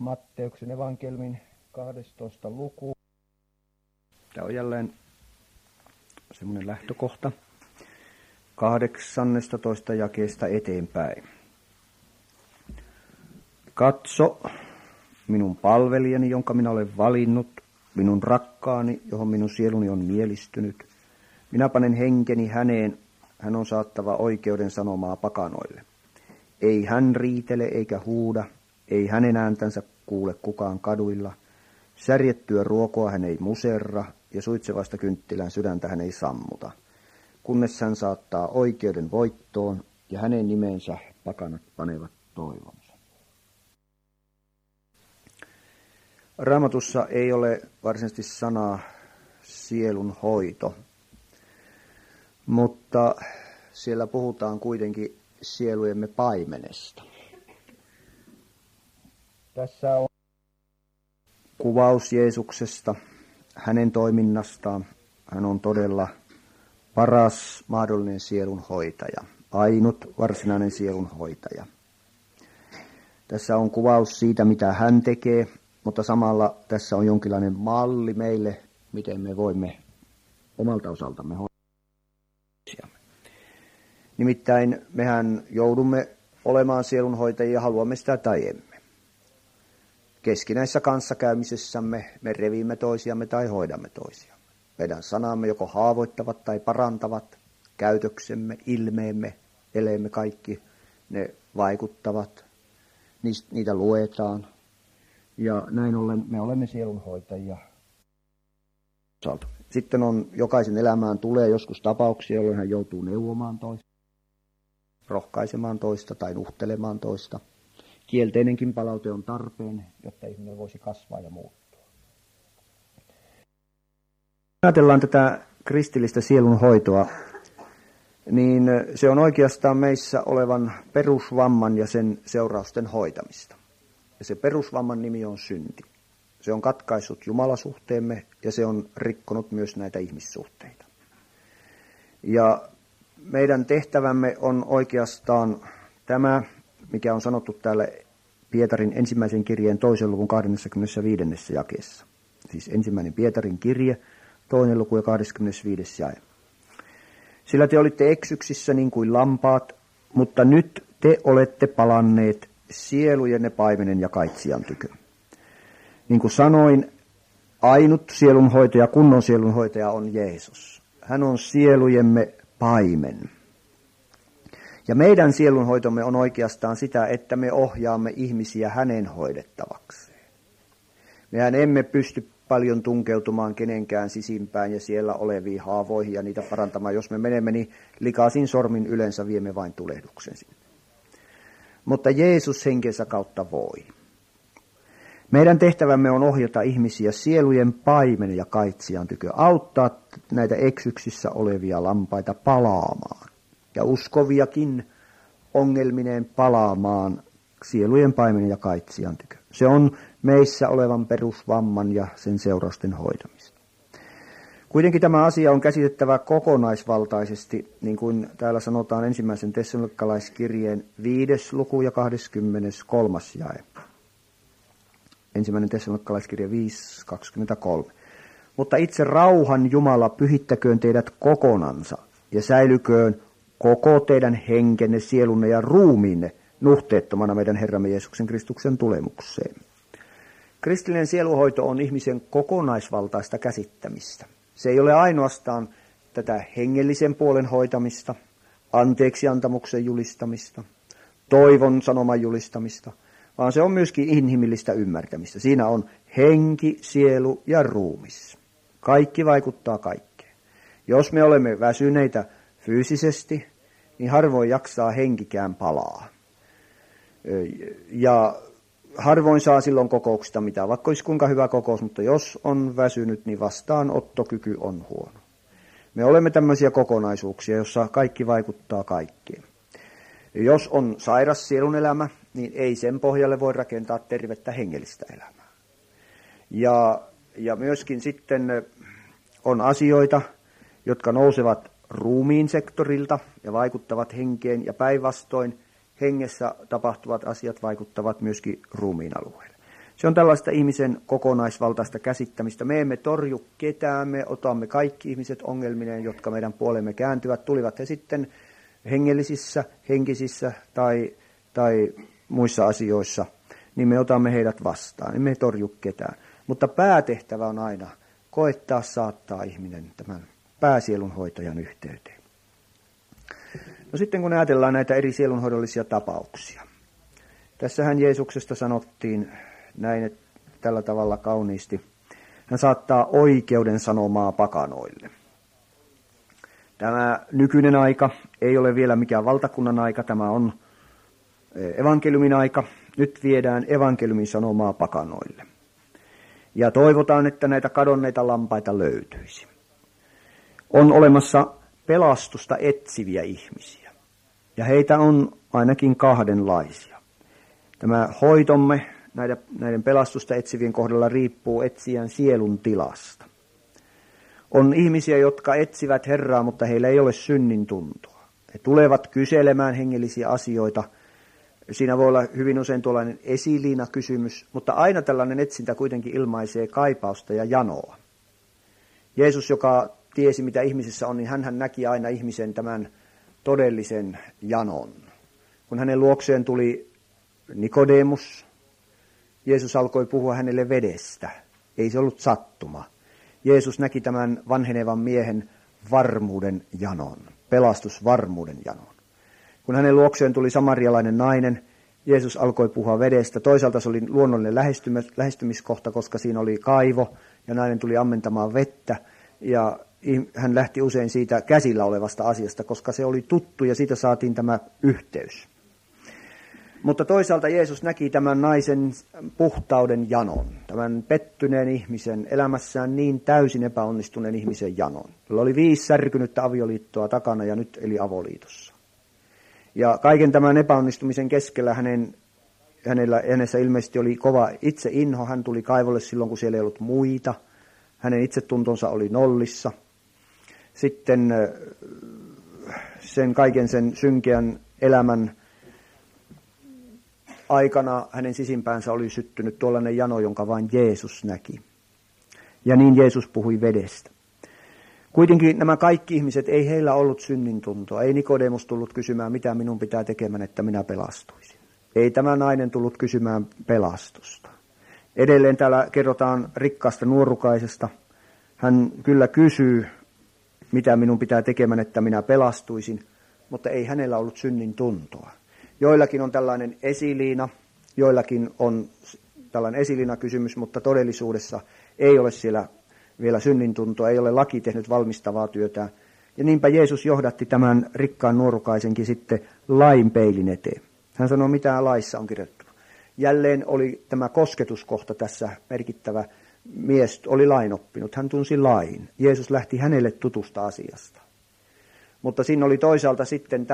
Matteuksen evankeliumin 12. luku. Tämä on jälleen semmoinen lähtökohta 18 jakeesta eteenpäin. Katso, minun palvelijani, jonka minä olen valinnut, minun rakkaani, johon minun sieluni on mielistynyt. Minä panen henkeni häneen, hän on saattava oikeuden sanomaa pakanoille. Ei hän riitele eikä huuda, ei hänen ääntänsä kuule kukaan kaduilla. Särjettyä ruokoa hän ei muserra ja suitsevasta kynttilän sydäntä hän ei sammuta, kunnes hän saattaa oikeuden voittoon ja hänen nimensä pakanat panevat toivonsa. Raamatussa ei ole varsinaisesti sanaa sielun hoito, mutta siellä puhutaan kuitenkin sielujemme paimenesta. Tässä on kuvaus Jeesuksesta, hänen toiminnastaan. Hän on todella paras mahdollinen sielunhoitaja, ainut varsinainen sielunhoitaja. Tässä on kuvaus siitä, mitä hän tekee, mutta samalla tässä on jonkinlainen malli meille, miten me voimme omalta osaltamme hoitaa. Nimittäin mehän joudumme olemaan sielunhoitajia, haluamme sitä tai emme. Keskinäisessä kanssakäymisessämme me revimme toisiamme tai hoidamme toisiamme. Meidän sanamme joko haavoittavat tai parantavat, käytöksemme, ilmeemme, eleemme kaikki, ne vaikuttavat, niitä luetaan. Ja näin ollen me olemme sielunhoitajia. Sitten on jokaisen elämään tulee joskus tapauksia, jolloin hän joutuu neuvomaan toista, rohkaisemaan toista tai nuhtelemaan toista. Kielteinenkin palaute on tarpeen, jotta ihminen voisi kasvaa ja muuttua. Ajatellaan tätä kristillistä sielunhoitoa, niin se on oikeastaan meissä olevan perusvamman ja sen seurausten hoitamista. Ja se perusvamman nimi on synti. Se on katkaissut jumalasuhteemme ja se on rikkonut myös näitä ihmissuhteita. Ja meidän tehtävämme on oikeastaan tämä, mikä on sanottu täällä Pietarin ensimmäisen kirjeen 2. luvun 25. jakeessa. Siis ensimmäinen Pietarin kirje, 2. luku ja 25. jae. Sillä te olitte eksyksissä niin kuin lampaat, mutta nyt te olette palanneet sielujenne paimenen ja kaitsijan tykö. Niin kuin sanoin, ainut sielunhoitaja, kunnon sielunhoitaja on Jeesus. Hän on sielujemme paimen. Ja meidän sielunhoitomme on oikeastaan sitä, että me ohjaamme ihmisiä hänen hoidettavakseen. Mehän emme pysty paljon tunkeutumaan kenenkään sisimpään ja siellä oleviin haavoihin ja niitä parantamaan. Jos me menemme, niin likaisin sormin yleensä viemme vain tulehduksen sinne. Mutta Jeesus henkensä kautta voi. Meidän tehtävämme on ohjata ihmisiä sielujen paimen ja kaitsijan tykö, auttaa näitä eksyksissä olevia lampaita palaamaan ja uskoviakin ongelmineen palaamaan sielujen paimen ja kaitsijan tykö. Se on meissä olevan perusvamman ja sen seurausten hoitamista. Kuitenkin tämä asia on käsitettävä kokonaisvaltaisesti, niin kuin täällä sanotaan ensimmäisen tessalonikalaiskirjeen 5. luku ja 23. jae. Ensimmäinen tessalonikalaiskirje 5.23. Mutta itse rauhan Jumala pyhittäköön teidät kokonansa ja säilyköön koko teidän henkenne, sielunne ja ruumiinne nuhteettomana meidän Herramme Jeesuksen Kristuksen tulemukseen. Kristillinen sielunhoito on ihmisen kokonaisvaltaista käsittämistä. Se ei ole ainoastaan tätä hengellisen puolen hoitamista, anteeksiantamuksen julistamista, toivon sanoman julistamista, vaan se on myöskin inhimillistä ymmärtämistä. Siinä on henki, sielu ja ruumis. Kaikki vaikuttaa kaikkeen. Jos me olemme väsyneitä fyysisesti, niin harvoin jaksaa henkikään palaa. Ja harvoin saa silloin kokouksista mitään, vaikka olisi kuinka hyvä kokous, mutta jos on väsynyt, niin vastaanottokyky on huono. Me olemme tämmöisiä kokonaisuuksia, jossa kaikki vaikuttaa kaikkeen. Jos on sairas sielun elämä, niin ei sen pohjalle voi rakentaa tervettä hengellistä elämää. Ja myöskin sitten on asioita, jotka nousevat ruumiin sektorilta ja vaikuttavat henkeen, ja päinvastoin hengessä tapahtuvat asiat vaikuttavat myöskin ruumiin alueelle. Se on tällaista ihmisen kokonaisvaltaista käsittämistä. Me emme torju ketään, me otamme kaikki ihmiset ongelmineen, jotka meidän puolemme kääntyvät. Tulivat he sitten hengellisissä, henkisissä tai muissa asioissa, niin me otamme heidät vastaan. Emme torju ketään. Mutta päätehtävä on aina koettaa saattaa ihminen tämän pääsielunhoitajan yhteyteen. No sitten kun ajatellaan näitä eri sielunhoidollisia tapauksia. Tässähän Jeesuksesta sanottiin näin, että tällä tavalla kauniisti. Hän saattaa oikeuden sanomaa pakanoille. Tämä nykyinen aika ei ole vielä mikään valtakunnan aika, tämä on evankeliumin aika. Nyt viedään evankeliumin sanomaa pakanoille. Ja toivotaan, että näitä kadonneita lampaita löytyisi. On olemassa pelastusta etsiviä ihmisiä. Ja heitä on ainakin kahdenlaisia. Tämä hoitomme näiden pelastusta etsivien kohdalla riippuu etsijän sielun tilasta. On ihmisiä, jotka etsivät Herraa, mutta heillä ei ole synnin tuntoa. He tulevat kyselemään hengellisiä asioita. Siinä voi olla hyvin usein tuollainen esiliina-kysymys, mutta aina tällainen etsintä kuitenkin ilmaisee kaipausta ja janoa. Jeesus, joka tiesi, mitä ihmisissä on, niin hän näki aina ihmisen tämän todellisen janon. Kun hänen luokseen tuli Nikodemus, Jeesus alkoi puhua hänelle vedestä. Ei se ollut sattuma. Jeesus näki tämän vanhenevan miehen varmuuden janon, pelastusvarmuuden janon. Kun hänen luokseen tuli samarialainen nainen, Jeesus alkoi puhua vedestä. Toisaalta se oli luonnollinen lähestymiskohta, koska siinä oli kaivo ja nainen tuli ammentamaan vettä. Ja hän lähti usein siitä käsillä olevasta asiasta, koska se oli tuttu ja siitä saatiin tämä yhteys. Mutta toisaalta Jeesus näki tämän naisen puhtauden janon, tämän pettyneen ihmisen, elämässään niin täysin epäonnistuneen ihmisen janon. Hänellä oli 5 särkynyttä avioliittoa takana ja nyt eli avoliitossa. Ja kaiken tämän epäonnistumisen keskellä hänessä ilmeisesti oli kova itseinho. Hän tuli kaivolle silloin, kun siellä ei ollut muita. Hänen itsetuntonsa oli nollissa. Sitten kaiken sen synkeän elämän aikana hänen sisimpäänsä oli syttynyt tuollainen jano, jonka vain Jeesus näki. Ja niin Jeesus puhui vedestä. Kuitenkin nämä kaikki ihmiset, ei heillä ollut synnintuntoa. Ei Nikodemus tullut kysymään, mitä minun pitää tekemään, että minä pelastuisin. Ei tämä nainen tullut kysymään pelastusta. Edelleen täällä kerrotaan rikkaasta nuorukaisesta. Hän kyllä kysyy, mitä minun pitää tekemään, että minä pelastuisin, mutta ei hänellä ollut synnintuntoa. Joillakin on tällainen esiliina, joillakin on tällainen esiliina-kysymys, mutta todellisuudessa ei ole siellä vielä synnintuntoa, ei ole laki tehnyt valmistavaa työtä. Ja niinpä Jeesus johdatti tämän rikkaan nuorukaisenkin sitten lain peilin eteen. Hän sanoi, mitä laissa on kirjoittu. Jälleen oli tämä kosketuskohta tässä merkittävä. Mies oli lain oppinut, hän tunsi lain. Jeesus lähti hänelle tutusta asiasta. Mutta siinä oli toisaalta sitten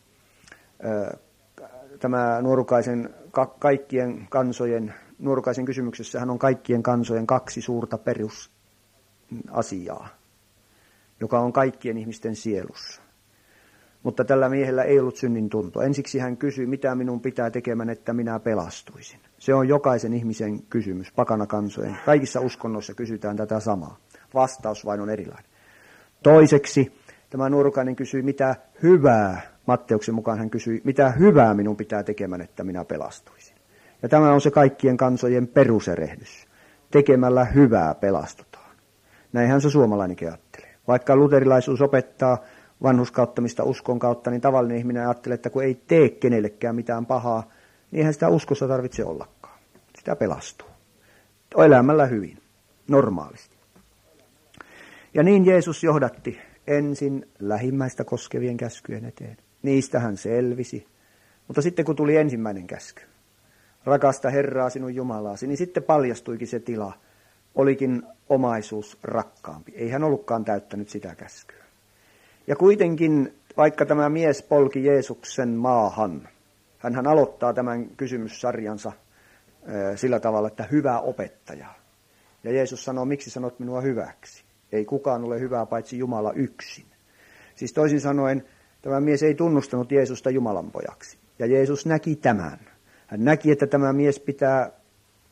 tämä nuorukaisen kaikkien kansojen, nuorukaisen kysymyksessä hän on kaikkien kansojen 2 suurta perusasiaa, joka on kaikkien ihmisten sielussa. Mutta tällä miehellä ei ollut synnin tuntoa. Ensiksi hän kysyi, mitä minun pitää tekemään, että minä pelastuisin. Se on jokaisen ihmisen kysymys, pakanakansojen. Kaikissa uskonnoissa kysytään tätä samaa. Vastaus vain on erilainen. Toiseksi tämä nuorukainen kysyi, mitä hyvää, Matteuksen mukaan hän kysyi, mitä hyvää minun pitää tekemään, että minä pelastuisin. Ja tämä on se kaikkien kansojen peruserehdys. Tekemällä hyvää pelastutaan. Näinhän se suomalainenkin ajattelee. Vaikka luterilaisuus opettaa vanhurskauttamista uskon kautta, niin tavallinen ihminen ajattelee, että kun ei tee kenellekään mitään pahaa, niin eihän sitä uskossa tarvitse ollakaan. Sitä pelastuu. Elämällä hyvin, normaalisti. Ja niin Jeesus johdatti ensin lähimmäistä koskevien käskyjen eteen. Niistä hän selvisi. Mutta sitten kun tuli ensimmäinen käsky, rakasta Herraa sinun Jumalaasi, niin sitten paljastuikin se tila. Olikin omaisuus rakkaampi. Ei hän ollutkaan täyttänyt sitä käskyä. Ja kuitenkin, vaikka tämä mies polki Jeesuksen maahan, hän aloittaa tämän kysymyssarjansa sillä tavalla, että hyvä opettaja. Ja Jeesus sanoo, miksi sanot minua hyväksi? Ei kukaan ole hyvää paitsi Jumala yksin. Siis toisin sanoen, tämä mies ei tunnustanut Jeesusta Jumalan pojaksi. Ja Jeesus näki tämän. Hän näki, että tämä mies pitää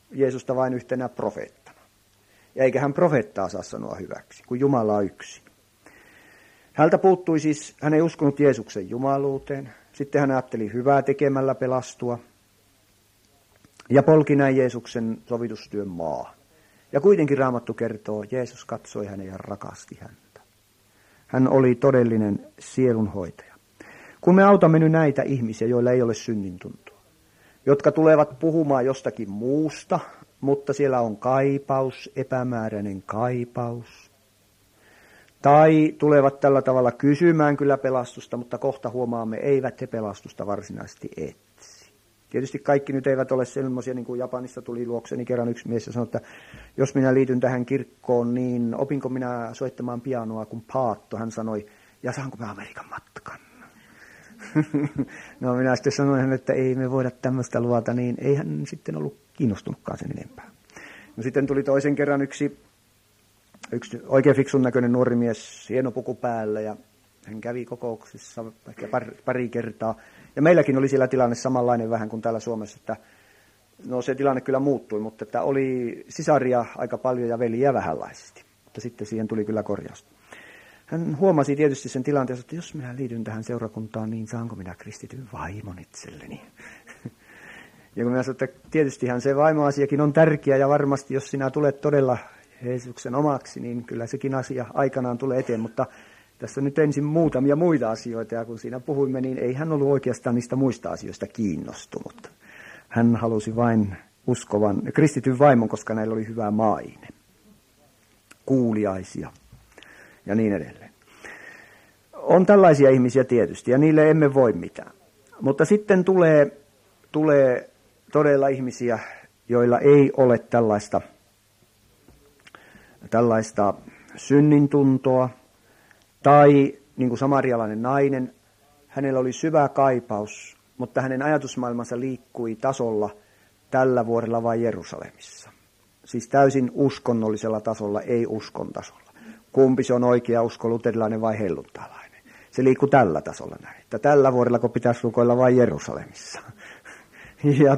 Jeesusta vain yhtenä profeettana. Ja eikä hän profeettaa saa sanoa hyväksi, kun Jumala on yksi. Häneltä puuttui siis, hän ei uskonut Jeesuksen jumaluuteen. Sitten hän ajatteli hyvää tekemällä pelastua. Ja polki näin Jeesuksen sovitustyön maahan. Ja kuitenkin Raamattu kertoo, Jeesus katsoi hänen ja rakasti häntä. Hän oli todellinen sielunhoitaja. Kun me autamme nyt näitä ihmisiä, joilla ei ole synnintuntoa, jotka tulevat puhumaan jostakin muusta, mutta siellä on kaipaus, epämääräinen kaipaus. Tai tulevat tällä tavalla kysymään kyllä pelastusta, mutta kohta huomaamme, eivät he pelastusta varsinaisesti etsi. Tietysti kaikki nyt eivät ole sellaisia, niin kuin Japanissa tuli luokseni kerran yksi mies ja sanoi, että jos minä liityn tähän kirkkoon, niin opinko minä soittamaan pianoa kuin Paatto. Hän sanoi, ja saanko mä Amerikan matkan? No minä sitten sanoin, että ei me voida tämmöistä luvata, niin ei hän sitten ollut kiinnostunutkaan sen enempää. No sitten tuli toisen kerran yksi oikein fiksun näköinen nuori mies, hieno puku päällä, ja hän kävi kokouksissa ehkä pari kertaa. Ja meilläkin oli siellä tilanne samanlainen vähän kuin täällä Suomessa, että no se tilanne kyllä muuttui, mutta että oli sisaria aika paljon ja veliä vähänlaisesti. Mutta sitten siihen tuli kyllä korjausta. Hän huomasi tietysti sen tilanteen, että jos minä liityn tähän seurakuntaan, niin saanko minä kristityn vaimon itselleni? Ja kun minä sanoin, että tietystihän se vaimoasiakin on tärkeä ja varmasti jos sinä tulet todella Jeesuksen omaksi, niin kyllä sekin asia aikanaan tulee eteen, mutta tässä nyt ensin muutamia muita asioita, ja kun siinä puhuimme, niin ei hän ollut oikeastaan niistä muista asioista kiinnostunut. Hän halusi vain uskovan kristityn vaimon, koska näillä oli hyvä maine, kuuliaisia ja niin edelleen. On tällaisia ihmisiä tietysti, ja niille emme voi mitään. Mutta sitten tulee todella ihmisiä, joilla ei ole tällaista synnintuntoa, tai niin kuin samarialainen nainen, hänellä oli syvä kaipaus, mutta hänen ajatusmaailmansa liikkui tasolla tällä vuodella vain Jerusalemissa. Siis täysin uskonnollisella tasolla, ei uskon tasolla. Kumpi se on oikea usko, luterilainen vai helluntalainen? Se liikkui tällä tasolla näin, että tällä vuodella kun pitäisi rukoilla vain Jerusalemissa. Ja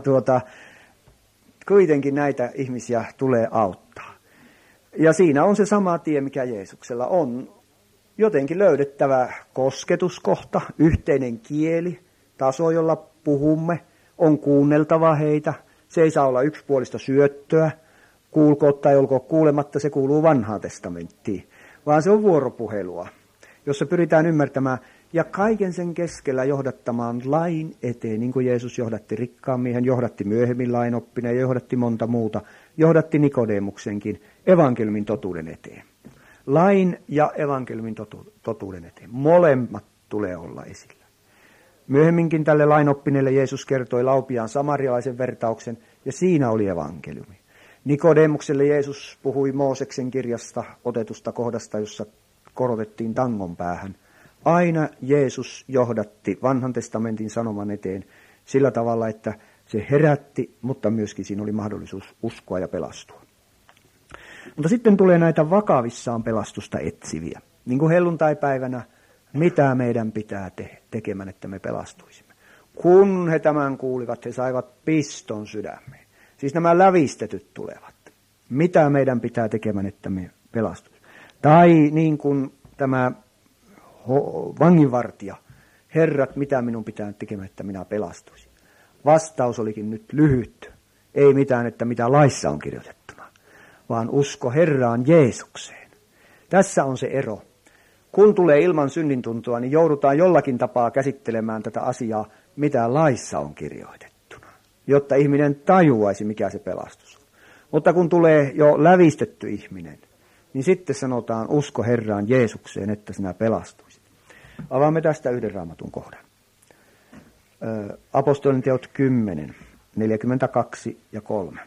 kuitenkin näitä ihmisiä tulee auttaa. Ja siinä on se sama tie, mikä Jeesuksella on. Jotenkin löydettävä kosketuskohta, yhteinen kieli, taso, jolla puhumme, on kuunneltava heitä. Se ei saa olla yksipuolista syöttöä, kuulkoot tai olkoon kuulematta, se kuuluu vanhaan testamenttiin, vaan se on vuoropuhelua, jossa pyritään ymmärtämään ja kaiken sen keskellä johdattamaan lain eteen, niin kuin Jeesus johdatti rikkaan miehen, johdatti myöhemmin lainoppineen ja johdatti monta muuta, johdatti Nikodemuksenkin evankeliumin totuuden eteen. Lain ja evankeliumin totuuden eteen. Molemmat tulee olla esillä. Myöhemminkin tälle lainoppineelle Jeesus kertoi Laupiaan samarialaisen vertauksen, ja siinä oli evankeliumi. Nikodemukselle Jeesus puhui Mooseksen kirjasta otetusta kohdasta, jossa korotettiin tangon päähän. Aina Jeesus johdatti vanhan testamentin sanoman eteen sillä tavalla, että se herätti, mutta myöskin siinä oli mahdollisuus uskoa ja pelastua. Mutta sitten tulee näitä vakavissaan pelastusta etsiviä. Niin kuin helluntaipäivänä, mitä meidän pitää tekemään, että me pelastuisimme. Kun he tämän kuulivat, he saivat piston sydämeen. Siis nämä lävistetyt tulevat. Mitä meidän pitää tekemään, että me pelastuisimme. Tai niin kuin tämä vanginvartija, herrat, mitä minun pitää tekemään, että minä pelastuisin. Vastaus olikin nyt lyhyt. Ei mitään, että mitä laissa on kirjoitettuna, vaan usko Herraan Jeesukseen. Tässä on se ero. Kun tulee ilman synnintuntoa, niin joudutaan jollakin tapaa käsittelemään tätä asiaa, mitä laissa on kirjoitettuna, jotta ihminen tajuaisi, mikä se pelastus on. Mutta kun tulee jo lävistetty ihminen, niin sitten sanotaan usko Herraan Jeesukseen, että sinä pelastuisit. Avaamme tästä yhden raamatun kohdan. Apostolien teot 10, 42 ja 3.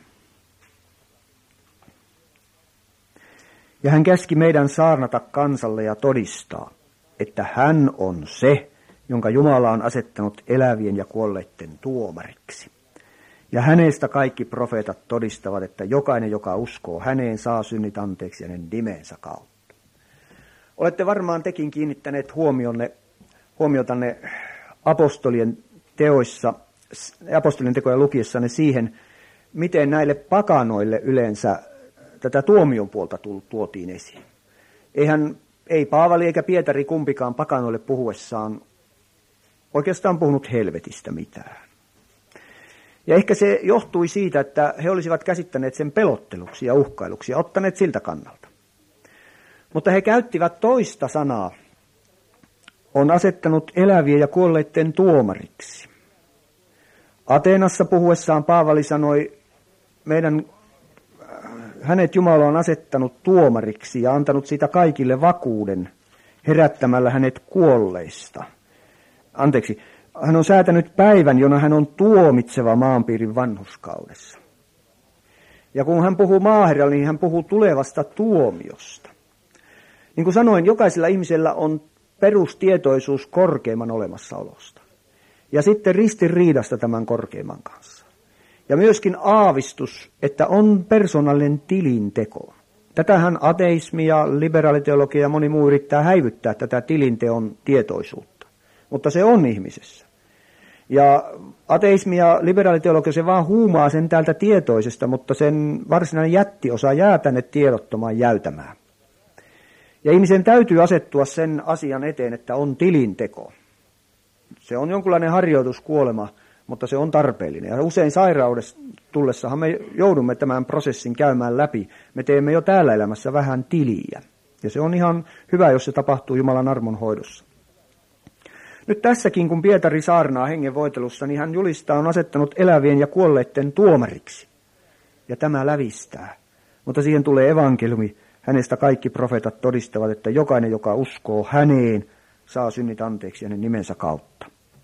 Ja hän käski meidän saarnata kansalle ja todistaa, että hän on se, jonka Jumala on asettanut elävien ja kuolleiden tuomariksi. Ja hänestä kaikki profeetat todistavat, että jokainen, joka uskoo häneen, saa synnit anteeksi hänen nimensä kautta. Olette varmaan tekin kiinnittäneet huomiotanne apostolien tekoja lukiessanne siihen, miten näille pakanoille yleensä tätä tuomion puolta tuotiin esiin. Ei Paavali eikä Pietari kumpikaan pakanoille puhuessaan oikeastaan puhunut helvetistä mitään. Ja ehkä se johtui siitä, että he olisivat käsittäneet sen pelotteluksi ja uhkailuksi ja ottaneet siltä kannalta. Mutta he käyttivät toista sanaa. On asettanut elävien ja kuolleiden tuomariksi. Ateenassa puhuessaan Paavali sanoi, hänet Jumala on asettanut tuomariksi ja antanut siitä kaikille vakuuden herättämällä hänet kuolleista. Hän on säätänyt päivän, jona hän on tuomitseva maanpiirin vanhurskaudessa. Ja kun hän puhuu maaherralle, niin hän puhuu tulevasta tuomiosta. Niin kuin sanoin, jokaisella ihmisellä on perustietoisuus korkeimman olemassaolosta. Ja sitten ristiriidasta tämän korkeimman kanssa. Ja myöskin aavistus, että on persoonallinen tilinteko. Tätähän ateismi ja liberaaliteologia ja moni muu yrittää häivyttää tätä tilinteon tietoisuutta. Mutta se on ihmisessä. Ja ateismi ja liberaaliteologia se vaan huumaa sen täältä tietoisesta, mutta sen varsinainen jättiosa jää tänne tiedottomaan jäytämään. Ja ihmisen täytyy asettua sen asian eteen, että on tilinteko. Se on jonkinlainen harjoituskuolema, mutta se on tarpeellinen. Ja usein sairaudessa tullessahan me joudumme tämän prosessin käymään läpi. Me teemme jo täällä elämässä vähän tiliä. Ja se on ihan hyvä, jos se tapahtuu Jumalan armon hoidossa. Nyt tässäkin, kun Pietari saarnaa hengen voitelussa, niin hän julistaa on asettanut elävien ja kuolleiden tuomariksi. Ja tämä lävistää. Mutta siihen tulee evankeliumi. Hänestä kaikki profeetat todistavat, että jokainen, joka uskoo häneen, saa synnit anteeksi hänen nimensä kautta.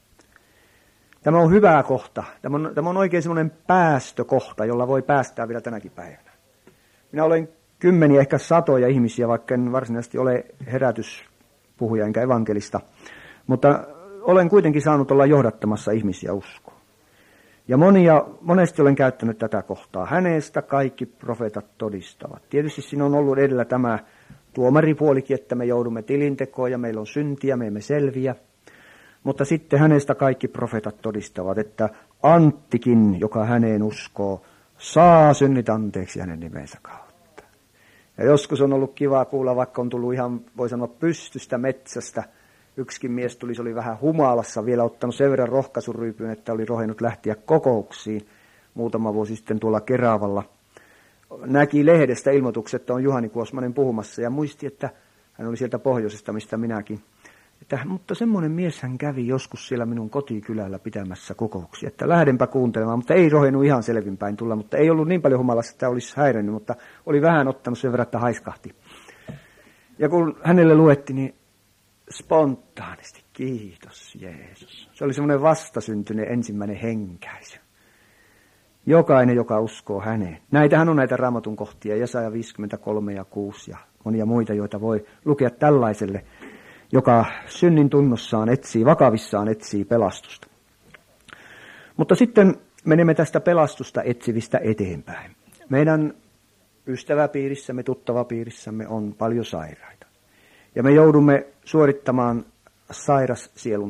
Tämä on hyvä kohta. Tämä on oikein semmoinen päästökohta, jolla voi päästää vielä tänäkin päivänä. Minä olen kymmeniä, ehkä satoja ihmisiä, vaikka en varsinaisesti ole herätyspuhuja enkä evankelista. Mutta olen kuitenkin saanut olla johdattamassa ihmisiä uskoon. Ja monesti olen käyttänyt tätä kohtaa. Hänestä kaikki profeetat todistavat. Tietysti siinä on ollut edellä tämä tuomaripuolikin, että me joudumme tilintekoon ja meillä on syntiä, me emme selviä. Mutta sitten hänestä kaikki profeetat todistavat, että Anttikin, joka häneen uskoo, saa synnit anteeksi hänen nimensä kautta. Ja joskus on ollut kiva kuulla, vaikka on tullut ihan, voi sanoa, pystystä metsästä. Yksikin mies tuli, se oli vähän humalassa, vielä ottanut sen verran rohkaisuryypyn, että oli rohjennut lähteä kokouksiin muutama vuosi sitten tuolla Keravalla. Näki lehdestä ilmoitukset, että on Juhani Kuosmanen puhumassa ja muisti, että hän oli sieltä pohjoisesta, mistä minäkin. Mutta semmoinen mies hän kävi joskus siellä minun kotikylällä pitämässä kokouksia, että lähdenpä kuuntelemaan, mutta ei rohjennut ihan selvinpäin tulla, mutta ei ollut niin paljon humalassa, että olisi häirinnyt, mutta oli vähän ottanut sen verran, että haiskahti. Ja kun hänelle luettiin, niin spontaanisti, kiitos Jeesus. Se oli semmoinen vastasyntyinen ensimmäinen henkäisy. Jokainen, joka uskoo häneen. Näitähän on näitä Raamatun kohtia, Jesaja 53 ja 6 ja monia muita, joita voi lukea tällaiselle, joka synnin tunnossaan vakavissaan etsii pelastusta. Mutta sitten menemme tästä pelastusta etsivistä eteenpäin. Meidän ystäväpiirissämme, tuttavapiirissämme on paljon sairaita. Ja me joudumme suorittamaan sielun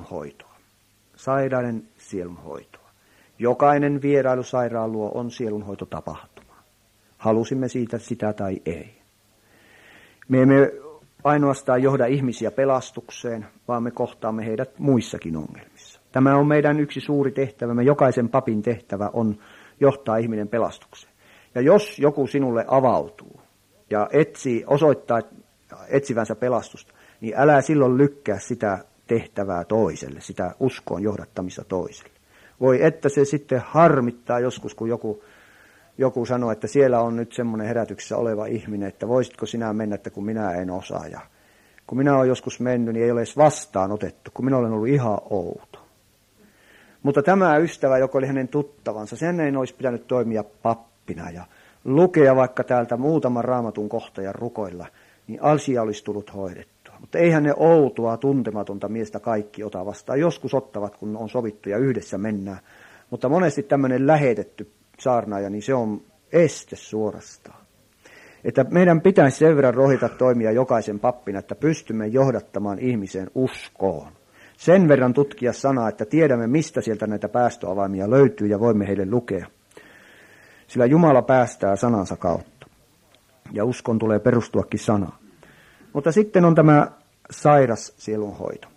hoitoa. Jokainen vierailu sairaan luo on sielunhoitotapahtuma. Halusimme siitä sitä tai ei. Me emme ainoastaan johda ihmisiä pelastukseen, vaan me kohtaamme heidät muissakin ongelmissa. Tämä on meidän yksi suuri tehtävämme. Jokaisen papin tehtävä on johtaa ihminen pelastukseen. Ja jos joku sinulle avautuu ja osoittaa etsivänsä pelastusta, niin älä silloin lykkää sitä tehtävää toiselle, sitä uskoon johdattamista toiselle. Voi että se sitten harmittaa joskus, kun joku sanoo, että siellä on nyt semmoinen herätyksessä oleva ihminen, että voisitko sinä mennä, että kun minä en osaa. Ja kun minä olen joskus mennyt, niin ei ole edes vastaanotettu, kun minä olen ollut ihan outo. Mutta tämä ystävä, joka oli hänen tuttavansa, sen ei olisi pitänyt toimia pappina ja lukea vaikka täältä muutaman Raamatun kohta ja rukoilla, niin asia olisi tullut hoidettua. Mutta eihän ne outoa, tuntematonta miestä kaikki ota vastaan. Joskus ottavat, kun on sovittu ja yhdessä mennään. Mutta monesti tämmöinen lähetetty saarnaaja, niin se on este suorastaan. Että meidän pitäisi sen verran rohjeta toimia jokaisen pappina, että pystymme johdattamaan ihmisen uskoon. Sen verran tutkia sanaa, että tiedämme, mistä sieltä näitä päästöavaimia löytyy ja voimme heille lukea. Sillä Jumala päästää sanansa kautta. Ja uskon tulee perustuakin sanaan. Mutta sitten on tämä sairas sielunhoito.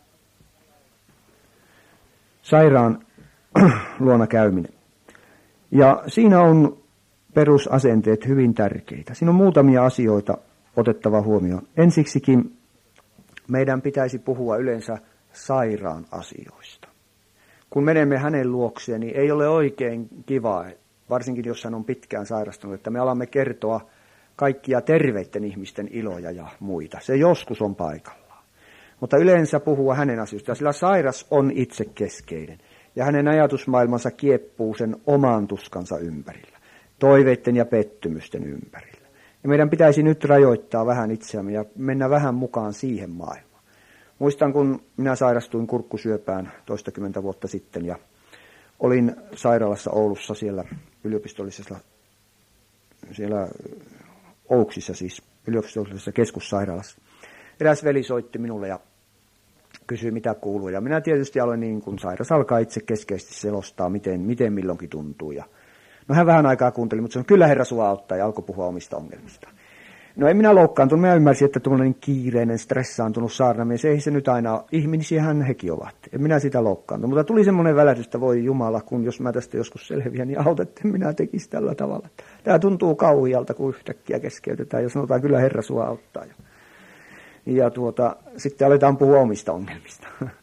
Sairaan luona käyminen. Ja siinä on perusasenteet hyvin tärkeitä. Siinä on muutamia asioita otettava huomioon. Ensiksikin meidän pitäisi puhua yleensä sairaan asioista. Kun menemme hänen luokseen, niin ei ole oikein kivaa, varsinkin jos hän on pitkään sairastunut, että me alamme kertoa kaikkia terveiden ihmisten iloja ja muita. Se joskus on paikallaan. Mutta yleensä puhua hänen asioistaan, sillä sairas on itsekeskeinen. Ja hänen ajatusmaailmansa kieppuu sen oman tuskansa ympärillä, toiveiden ja pettymysten ympärillä. Ja meidän pitäisi nyt rajoittaa vähän itseämme ja mennä vähän mukaan siihen maailmaan. Muistan, kun minä sairastuin kurkkusyöpään toistakymmentä vuotta sitten ja olin sairaalassa Oulussa siellä yliopistollisessa, siellä Ouksissa siis, yliopistollisessa keskussairaalassa. Eräs veli soitti minulle ja kysyi, mitä kuuluu. Ja minä tietysti aloin niin, kun sairas alkaa itse keskeisesti selostaa, miten milloinkin tuntuu. Ja no hän vähän aikaa kuunteli, mutta sanoi, kyllä Herra sua auttaa, ja alkoi puhua omista ongelmistaan. No en minä loukkaantunut, minä ymmärsin, että tuollainen kiireinen, stressaantunut saarnamies, ei se nyt aina, ihmisiähän hekin ovat. En minä sitä loukkaantunut, mutta tuli semmoinen välähdys, että voi Jumala, kun jos mä tästä joskus selviän, niin autatte, minä tekisi tällä tavalla. Tämä tuntuu kauhialta, kun yhtäkkiä keskeytetään, ja sanotaan, kyllä Herra sua auttaa. Ja sitten aletaan puhua omista ongelmista.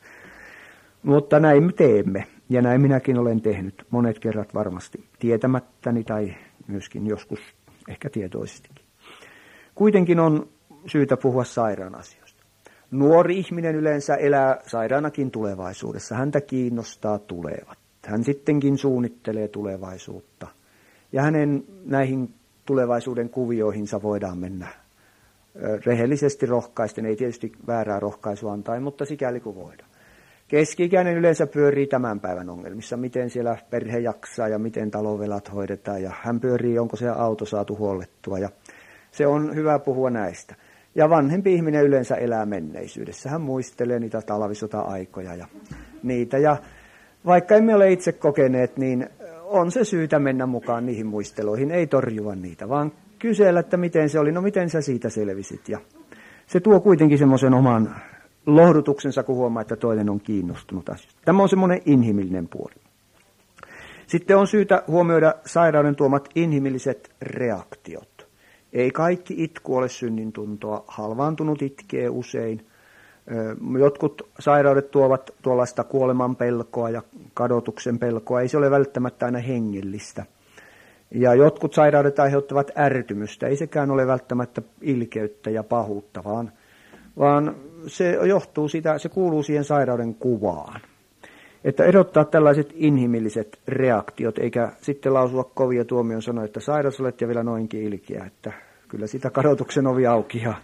Mutta näin me teemme, ja näin minäkin olen tehnyt monet kerrat varmasti tietämättäni tai myöskin joskus ehkä tietoisestikin. Kuitenkin on syytä puhua sairaan asioista. Nuori ihminen yleensä elää sairaanakin tulevaisuudessa. Häntä kiinnostaa tulevat. Hän sittenkin suunnittelee tulevaisuutta. Ja hänen näihin tulevaisuuden kuvioihinsa voidaan mennä rehellisesti rohkaisten. Ei tietysti väärää rohkaisua antaa, mutta sikäli kuin voidaan. Keski-ikäinen yleensä pyörii tämän päivän ongelmissa. Miten siellä perhe jaksaa ja miten talovelat hoidetaan. Ja hän pyörii, onko se auto saatu huollettua ja se on hyvä puhua näistä. Ja vanhempi ihminen yleensä elää menneisyydessä. Hän muistelee niitä talvisota-aikoja ja niitä. Ja vaikka emme ole itse kokeneet, niin on se syytä mennä mukaan niihin muisteloihin. Ei torjua niitä, vaan kysellä, että miten se oli. No miten sä siitä selvisit? Ja se tuo kuitenkin semmoisen oman lohdutuksensa, kun huomaa, että toinen on kiinnostunut asioista. Tämä on semmoinen inhimillinen puoli. Sitten on syytä huomioida sairauden tuomat inhimilliset reaktiot. Ei kaikki itku ole synnintuntoa, halvaantunut itkee usein. Jotkut sairaudet tuovat tuollaista kuoleman pelkoa ja kadotuksen pelkoa, ei se ole välttämättä aina hengellistä. Ja jotkut sairaudet aiheuttavat ärtymystä, ei sekään ole välttämättä ilkeyttä ja pahuutta, vaan se johtuu siitä, se kuuluu siihen sairauden kuvaan. Että erottaa tällaiset inhimilliset reaktiot, eikä sitten lausua kovia tuomion sanoa, että sairas olet ja vielä noinkin ilkeä, että kyllä sitä kadotuksen ovi auki. Ja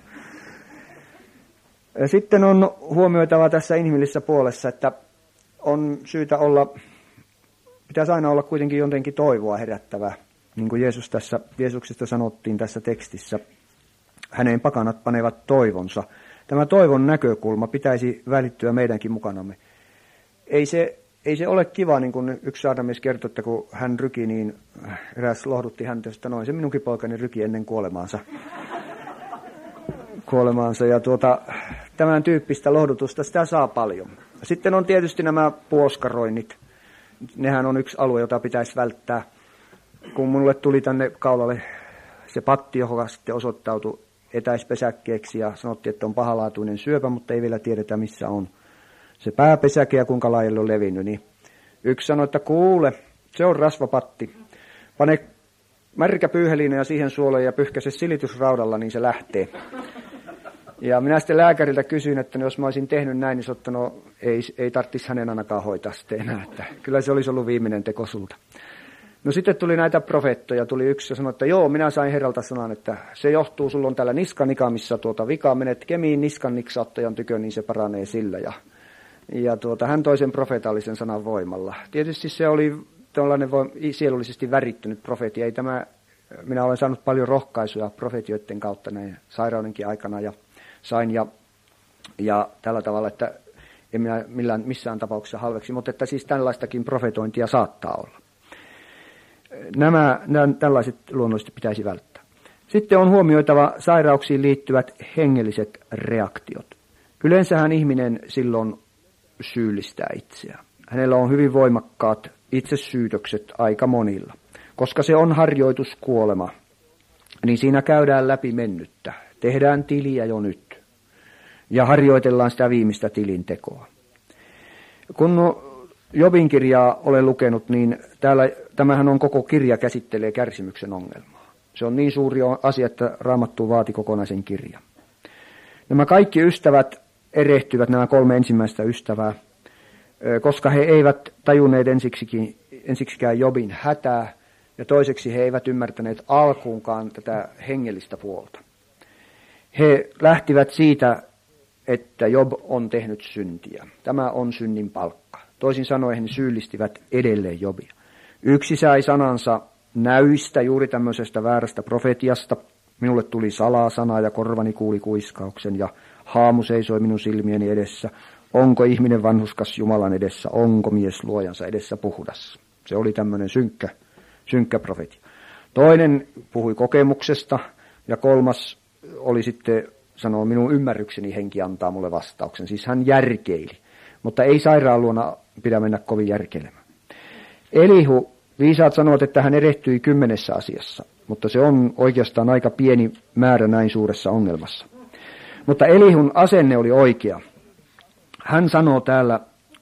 sitten on huomioitava tässä inhimillisessä puolessa, että on syytä olla, pitäisi aina olla kuitenkin jotenkin toivoa herättävä, niin kuin Jeesuksesta sanottiin tässä tekstissä, häneen pakanat panevat toivonsa. Tämä toivon näkökulma pitäisi välittyä meidänkin mukanamme. Ei se ole kiva, niin kuin yksi saarnamies kertoi, että kun hän ryki, niin eräs lohdutti häntä, että noin se minunkin poikani ryki ennen kuolemaansa. Ja tämän tyyppistä lohdutusta sitä saa paljon. Sitten on tietysti nämä puoskaroinnit. Nehän on yksi alue, jota pitäisi välttää. Kun minulle tuli tänne kaulalle se patti, joka sitten osoittautui etäispesäkkeeksi ja sanottiin, että on pahalaatuinen syöpä, mutta ei vielä tiedetä missä on se pääpesäke ja kuinka laajalle on levinnyt, niin yksi sanoi, että kuule, se on rasvapatti. Pane märkä pyyheliina ja siihen suoleen ja pyyhkäise silitysraudalla, niin se lähtee. Ja minä sitten lääkäriltä kysyin, että jos mä olisin tehnyt näin, niin että no ei tarvitsisi hänen ainakaan hoitaa sitten enää. Että kyllä se olisi ollut viimeinen teko sulta. No sitten tuli näitä profeettoja, tuli yksi ja sanoi, että joo, minä sain Herralta sanan, että se johtuu, sulla on täällä niskanikamissa vikaa, menet Kemiin niskan niksauttajan tykö, niin se paranee sillä. Ja hän toi sen profeetallisen sanan voimalla. Tietysti se oli tällainen sielullisesti värittynyt profeetia. Ei minä olen saanut paljon rohkaisuja profetioiden kautta näin sairaudenkin aikana ja sain ja tällä tavalla, että en minä missään tapauksessa halveksi, mutta että siis tällaistakin profetointia saattaa olla. Nämä tällaiset luonnollisesti pitäisi välttää. Sitten on huomioitava sairauksiin liittyvät hengelliset reaktiot. Yleensähän ihminen silloin syyllistää itseään. Hänellä on hyvin voimakkaat itsesyytökset aika monilla. Koska se on harjoituskuolema, niin siinä käydään läpi mennyttä. Tehdään tiliä jo nyt ja harjoitellaan sitä viimeistä tilintekoa. Kun Jobin kirjaa olen lukenut, niin tämähän on koko kirja käsittelee kärsimyksen ongelmaa. Se on niin suuri asia, että Raamattu vaati kokonaisen kirjan. Nämä kaikki ystävät erehtyivät, nämä 3 ensimmäistä ystävää, koska he eivät tajunneet ensiksikään Jobin hätää, ja toiseksi he eivät ymmärtäneet alkuunkaan tätä hengellistä puolta. He lähtivät siitä, että Job on tehnyt syntiä. Tämä on synnin palkka. Toisin sanoen he syyllistivät edelleen Jobia. Yksi sai sanansa näyistä, juuri tämmöisestä väärästä profetiasta. Minulle tuli salasana ja korvani kuuli kuiskauksen ja haamu seisoi minun silmieni edessä. Onko ihminen vanhurskas Jumalan edessä? Onko mies luojansa edessä puhdas? Se oli tämmöinen synkkä profetia. Toinen puhui kokemuksesta ja kolmas oli sitten, sanoo, minun ymmärrykseni henki antaa mulle vastauksen. Siis hän järkeili, mutta ei sairaan luona pidä mennä kovin järkeilemään. Elihu, viisaat sanovat, että hän erehtyi 10 asiassa, mutta se on oikeastaan aika pieni määrä näin suuressa ongelmassa. Mutta Elihun asenne oli oikea. Hän sanoo täällä,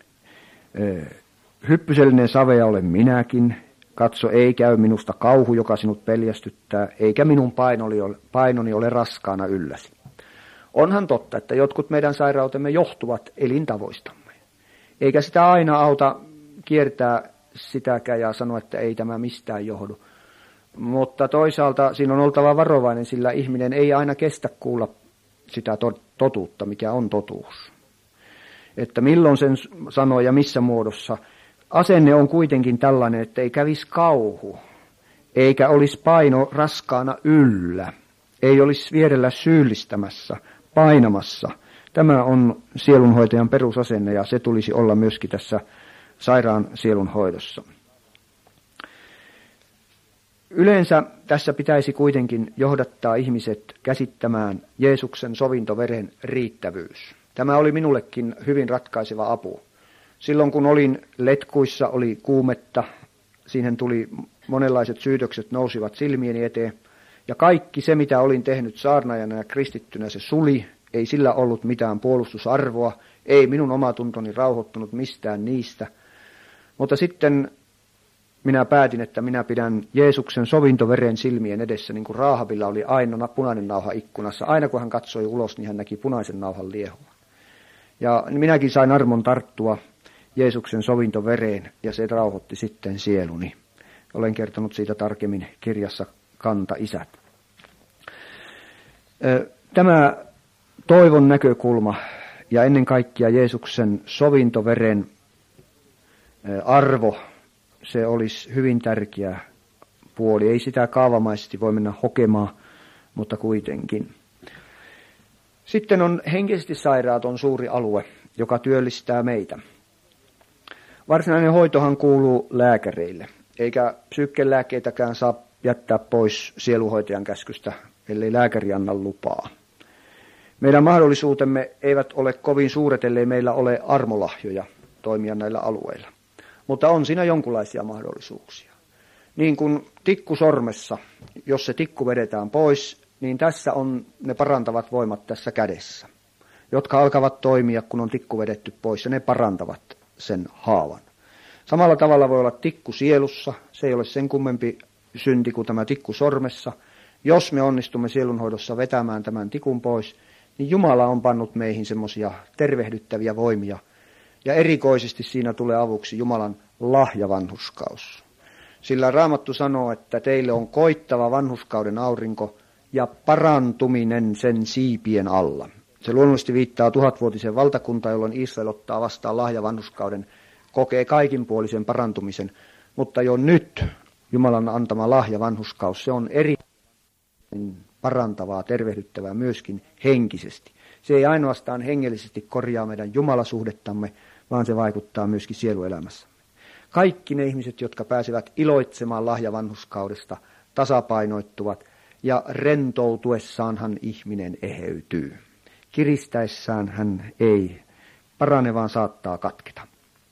hyppysellinen savea olen minäkin, katso ei käy minusta kauhu, joka sinut peljästyttää, eikä minun painoni ole raskaana ylläsi. Onhan totta, että jotkut meidän sairautemme johtuvat elintavoistamme, eikä sitä aina auta kiertää sitäkään ja sanoa, että ei tämä mistään johdu. Mutta toisaalta siinä on oltava varovainen, sillä ihminen ei aina kestä kuulla sitä totuutta, mikä on totuus. Että milloin sen sanoo ja missä muodossa. Asenne on kuitenkin tällainen, että ei kävisi kauhu, eikä olisi paino raskaana yllä, ei olisi vierellä syyllistämässä, painamassa. Tämä on sielunhoitajan perusasenne ja se tulisi olla myöskin tässä sairaan sielun hoidossa. Yleensä tässä pitäisi kuitenkin johdattaa ihmiset käsittämään Jeesuksen sovintoveren riittävyys. Tämä oli minullekin hyvin ratkaiseva apu. Silloin kun olin letkuissa, oli kuumetta, siihen tuli monenlaiset syytökset nousivat silmieni eteen. Ja kaikki se, mitä olin tehnyt saarnaajana ja kristittynä, se suli. Ei sillä ollut mitään puolustusarvoa, ei minun omatuntoni rauhoittunut mistään niistä. Mutta sitten minä päätin, että minä pidän Jeesuksen sovintoveren silmien edessä, niin kuin Raahabilla oli aina punainen nauha ikkunassa. Aina kun hän katsoi ulos, niin hän näki punaisen nauhan liehuvan. Ja minäkin sain armon tarttua Jeesuksen sovintovereen, ja se rauhoitti sitten sieluni. Olen kertonut siitä tarkemmin kirjassa Kanta isät. Tämä toivon näkökulma ja ennen kaikkea Jeesuksen sovintoveren arvo, se olisi hyvin tärkeä puoli. Ei sitä kaavamaisesti voi mennä hokemaan, mutta kuitenkin. Sitten on henkisesti sairaat on suuri alue, joka työllistää meitä. Varsinainen hoitohan kuuluu lääkäreille, eikä psyykkelääkkeitäkään saa jättää pois sielunhoitajan käskystä, ellei lääkäri anna lupaa. Meidän mahdollisuutemme eivät ole kovin suuret, ellei meillä ole armolahjoja toimia näillä alueilla. Mutta on siinä jonkinlaisia mahdollisuuksia. Niin kuin tikku sormessa, jos se tikku vedetään pois, niin tässä on ne parantavat voimat tässä kädessä, jotka alkavat toimia, kun on tikku vedetty pois, ja ne parantavat sen haavan. Samalla tavalla voi olla tikku sielussa, se ei ole sen kummempi synti kuin tämä tikku sormessa. Jos me onnistumme sielunhoidossa vetämään tämän tikun pois, niin Jumala on pannut meihin semmoisia tervehdyttäviä voimia. Ja erikoisesti siinä tulee avuksi Jumalan lahjavanhurskaus. Sillä Raamattu sanoo, että teille on koittava vanhurskauden aurinko ja parantuminen sen siipien alla. Se luonnollisesti viittaa 1000-vuotiseen valtakuntaan, jolloin Israel ottaa vastaan lahjavanhurskauden, kokee kaikinpuolisen parantumisen. Mutta jo nyt Jumalan antama lahjavanhurskaus, se on erittäin parantavaa, tervehdyttävää myöskin henkisesti. Se ei ainoastaan hengellisesti korjaa meidän jumalasuhdettamme, vaan se vaikuttaa myöskin sieluelämässä. Kaikki ne ihmiset, jotka pääsevät iloitsemaan lahjavanhuskaudesta, tasapainoittuvat ja rentoutuessaanhan ihminen eheytyy. Kiristäessään hän ei parane, vaan saattaa katketa.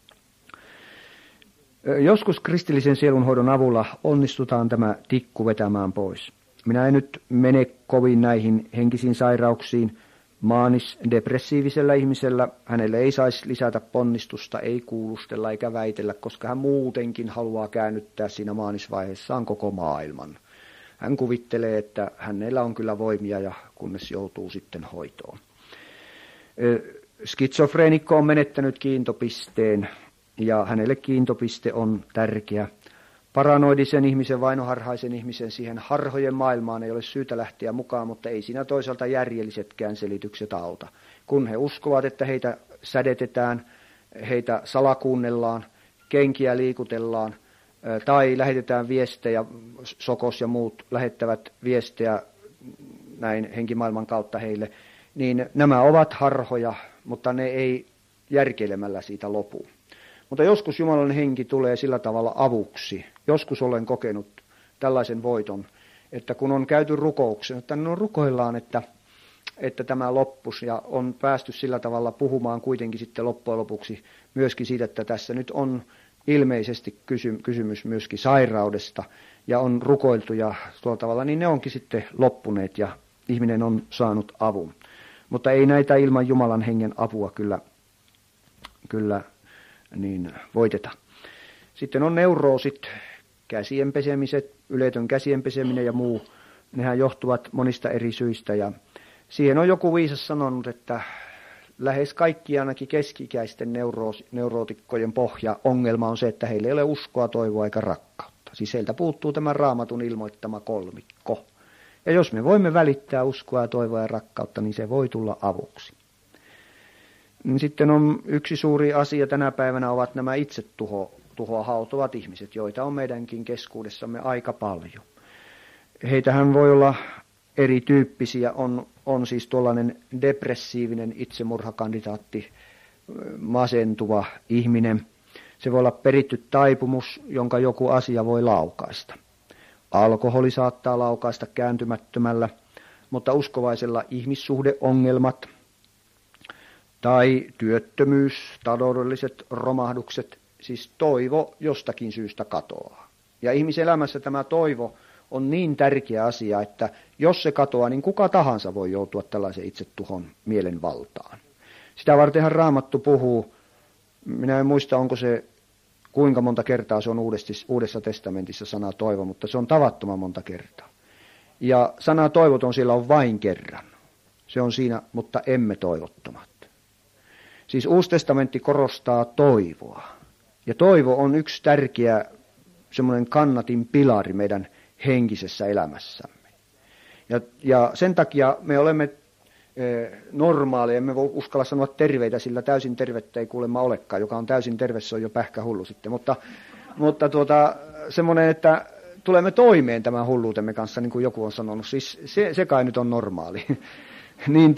Joskus kristillisen sielunhoidon avulla onnistutaan tämä tikku vetämään pois. Minä en nyt mene kovin näihin henkisiin sairauksiin. Maanis-depressiivisellä ihmisellä hänelle ei saisi lisätä ponnistusta, ei kuulustella eikä väitellä, koska hän muutenkin haluaa käännyttää siinä maanisvaiheessaan koko maailman. Hän kuvittelee, että hänellä on kyllä voimia ja kunnes joutuu sitten hoitoon. Skitsofreenikko on menettänyt kiintopisteen ja hänelle kiintopiste on tärkeä. Paranoidisen ihmisen, vainoharhaisen ihmisen siihen harhojen maailmaan ei ole syytä lähteä mukaan, mutta ei siinä toisaalta järjellisetkään selitykset auta. Kun he uskovat, että heitä sädetetään, heitä salakuunnellaan, kenkiä liikutellaan tai lähetetään viestejä, Sokos ja muut lähettävät viestejä näin henkimaailman kautta heille, niin nämä ovat harhoja, mutta ne ei järkeilemällä siitä lopu. Mutta joskus Jumalan henki tulee sillä tavalla avuksi. Joskus olen kokenut tällaisen voiton, että kun on käyty rukouksen, että no rukoillaan, että tämä loppuisi ja on päästy sillä tavalla puhumaan kuitenkin sitten loppujen lopuksi myöskin siitä, että tässä nyt on ilmeisesti kysymys myöskin sairaudesta ja on rukoiltu ja tuolla tavalla, niin ne onkin sitten loppuneet ja ihminen on saanut avun. Mutta ei näitä ilman Jumalan hengen apua kyllä niin voiteta. Sitten on neuroosit, käsien pesemiset, yletön käsien peseminen ja muu. Nehän johtuvat monista eri syistä ja siihen on joku viisas sanonut, että lähes kaikki ainakin keski-ikäisten neurootikkojen ongelma on se, että heillä ei ole uskoa, toivoa eikä rakkautta. Siis heiltä puuttuu tämä Raamatun ilmoittama kolmikko. Ja jos me voimme välittää uskoa, toivoa ja rakkautta, niin se voi tulla avuksi. Sitten on yksi suuri asia tänä päivänä ovat nämä itsetuhoa hautovat ihmiset, joita on meidänkin keskuudessamme aika paljon. Heitähän voi olla erityyppisiä, on siis tuollainen depressiivinen itsemurhakandidaatti, masentuva ihminen. Se voi olla peritty taipumus, jonka joku asia voi laukaista. Alkoholi saattaa laukaista kääntymättömällä, mutta uskovaisella ihmissuhdeongelmat tai työttömyys, taloudelliset romahdukset, siis toivo jostakin syystä katoaa. Ja ihmiselämässä tämä toivo on niin tärkeä asia, että jos se katoaa, niin kuka tahansa voi joutua tällaisen itsetuhon mielen valtaan. Sitä vartenhan Raamattu puhuu, minä en muista onko se kuinka monta kertaa se on Uudessa testamentissa sana toivo, mutta se on tavattoman monta kertaa. Ja sana toivoton siellä on vain kerran. Se on siinä, mutta emme toivottomat. Siis Uusi testamentti korostaa toivoa. Ja toivo on yksi tärkeä semmoinen kannatin pilari meidän henkisessä elämässämme. Ja sen takia me olemme normaaleja, emme voi uskalla sanoa terveitä, sillä täysin tervettä ei kuulemma olekaan. Joka on täysin terve, se on jo pähkähullu sitten. Mutta semmoinen, että tulemme toimeen tämän hulluutemme kanssa, niin kuin joku on sanonut. Siis se kai nyt on normaali. Niin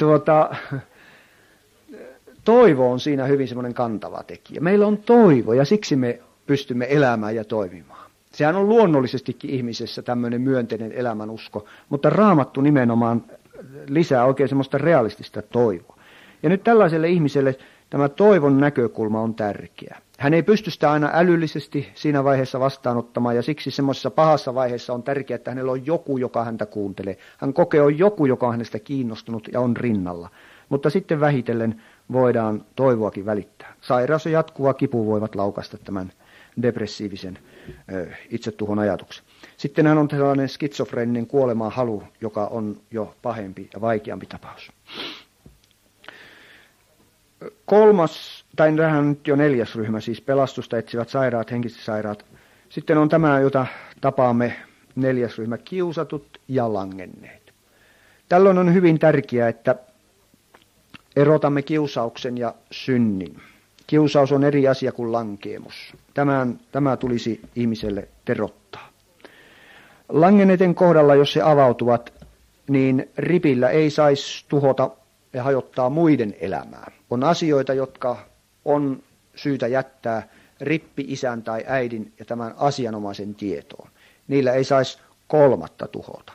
toivo on siinä hyvin semmoinen kantava tekijä. Meillä on toivo ja siksi me pystymme elämään ja toimimaan. Sehän on luonnollisestikin ihmisessä tämmöinen myönteinen elämänusko, mutta Raamattu nimenomaan lisää oikein semmoista realistista toivoa. Ja nyt tällaiselle ihmiselle tämä toivon näkökulma on tärkeä. Hän ei pysty sitä aina älyllisesti siinä vaiheessa vastaanottamaan ja siksi semmoisessa pahassa vaiheessa on tärkeää, että hänellä on joku, joka häntä kuuntelee. Hän kokee on joku, joka on hänestä kiinnostunut ja on rinnalla. Mutta sitten vähitellen voidaan toivoakin välittää. Sairaus ja jatkuva kipu voivat laukaista tämän depressiivisen itsetuhon ajatuksen. Sitten hän on tällainen skitsofreeninen kuolemaan halu, joka on jo pahempi ja vaikeampi tapaus. Kolmas, tai tähän nyt jo 4. ryhmä, siis pelastusta etsivät sairaat, henkiset sairaat. Sitten on tämä, jota tapaamme 4. ryhmä, kiusatut ja langenneet. Tällöin on hyvin tärkeää, että erotamme kiusauksen ja synnin. Kiusaus on eri asia kuin lankeemus. Tämä tulisi ihmiselle terottaa. Langenneiden kohdalla, jos se avautuvat, niin ripillä ei saisi tuhota ja hajottaa muiden elämää. On asioita, jotka on syytä jättää rippi-isän tai äidin ja tämän asianomaisen tietoon. Niillä ei saisi kolmatta tuhota.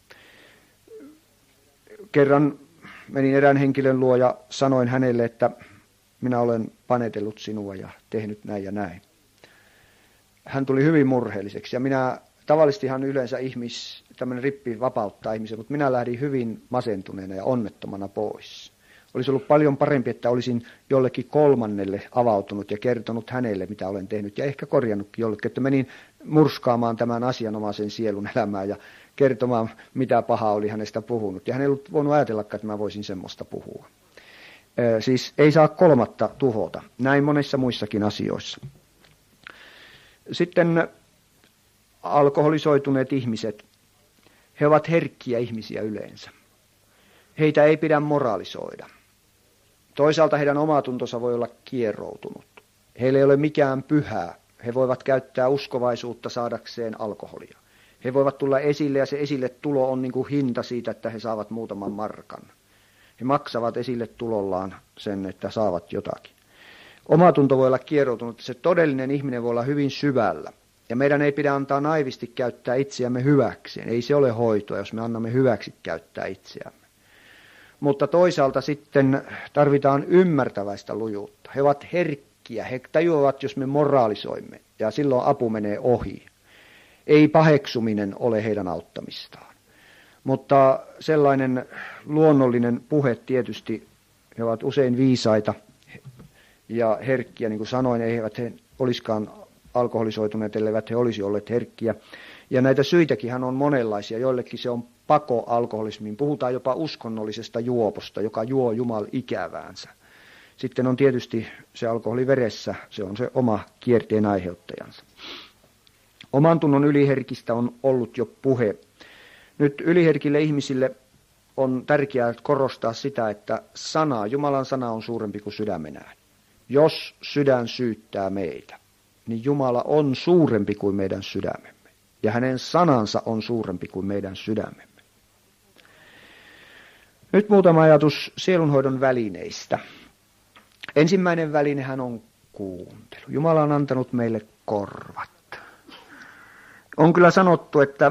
Kerran menin erään henkilön luo ja sanoin hänelle, että minä olen panetellut sinua ja tehnyt näin ja näin. Hän tuli hyvin murheelliseksi ja tavallisestihan yleensä tämmöinen rippi vapauttaa ihmisen, mutta minä lähdin hyvin masentuneena ja onnettomana pois. Olisi ollut paljon parempi, että olisin jollekin kolmannelle avautunut ja kertonut hänelle, mitä olen tehnyt ja ehkä korjannutkin jollekin, että menin murskaamaan tämän asianomaisen sielun elämää ja kertomaan, mitä pahaa oli hänestä puhunut. Ja hän ei ollut voinut ajatellakaan, että mä voisin semmoista puhua. Siis ei saa kolmatta tuhota, näin monissa muissakin asioissa. Sitten alkoholisoituneet ihmiset, he ovat herkkiä ihmisiä yleensä. Heitä ei pidä moralisoida. Toisaalta heidän omatuntonsa voi olla kieroutunut. Heillä ei ole mikään pyhää. He voivat käyttää uskovaisuutta saadakseen alkoholia. He voivat tulla esille ja se esille tulo on niin kuin hinta siitä, että he saavat muutaman markan. He maksavat esille tulollaan sen, että saavat jotakin. Omatunto voi olla kieroutunut. Se todellinen ihminen voi olla hyvin syvällä. Ja meidän ei pidä antaa naivisti käyttää itseämme hyväkseen. Ei se ole hoitoa, jos me annamme hyväksi käyttää itseämme. Mutta toisaalta sitten tarvitaan ymmärtäväistä lujuutta. He ovat herkkiä, he tajuavat, jos me moraalisoimme, ja silloin apu menee ohi. Ei paheksuminen ole heidän auttamistaan. Mutta sellainen luonnollinen puhe tietysti, he ovat usein viisaita ja herkkiä, niin kuin sanoin, eivät he olisikaan alkoholisoituneet, elleivät he olisi olleet herkkiä. Ja näitä syitäkin on monenlaisia, joillekin se on pako alkoholismiin. Puhutaan jopa uskonnollisesta juoposta, joka juo Jumal ikäväänsä. Sitten on tietysti se alkoholi veressä, se on se oma kierteen aiheuttajansa. Oman tunnon yliherkistä on ollut jo puhe. Nyt yliherkille ihmisille on tärkeää korostaa sitä, että Jumalan sana on suurempi kuin sydämenään. Jos sydän syyttää meitä, niin Jumala on suurempi kuin meidän sydämemme. Ja hänen sanansa on suurempi kuin meidän sydämemme. Nyt muutama ajatus sielunhoidon välineistä. Ensimmäinen välinehän on kuuntelu. Jumala on antanut meille korvat. On kyllä sanottu, että